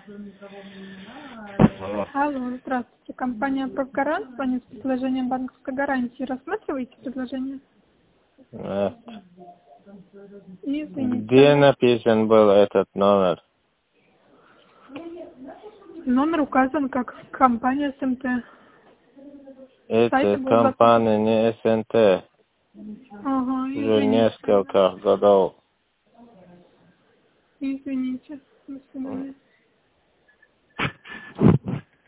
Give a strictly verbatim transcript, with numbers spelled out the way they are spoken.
Алло. Алло, здравствуйте. Компания «Профгарант», звонит с предложением банковской гарантии. Рассматриваете предложение? Нет. Извините. Где написан был этот номер? Номер указан как компания СМТ. Это компания не СНТ. Ага, Уже извините. несколько годов. Извините. До свидания.